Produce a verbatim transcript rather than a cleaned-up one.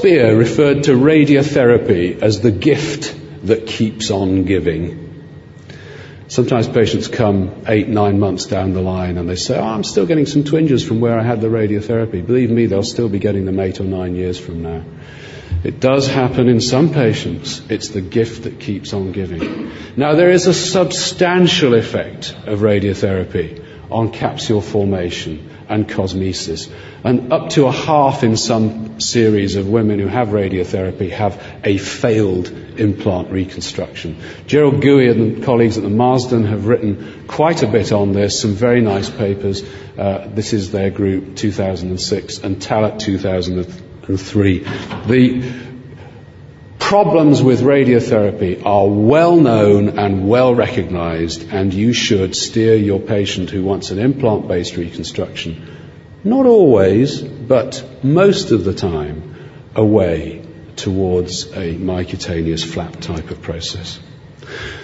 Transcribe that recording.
Spear referred to radiotherapy as the gift that keeps on giving. Sometimes patients come eight, nine months down the line and they say, oh, I'm still getting some twinges from where I had the radiotherapy. Believe me, they'll still be getting them eight or nine years from now. It does happen in some patients. It's the gift that keeps on giving. Now, there is a substantial effect of radiotherapy on capsule formation and cosmesis. And up to a half in some series of women who have radiotherapy have a failed implant reconstruction. Gerald Gouy and colleagues at the Marsden have written quite a bit on this, some very nice papers. Uh, this is their group, two thousand six, and Talat, two thousand three. The problems with radiotherapy are well known and well recognized, and you should steer your patient who wants an implant-based reconstruction, not always, but most of the time, away towards a mycutaneous flap type of process.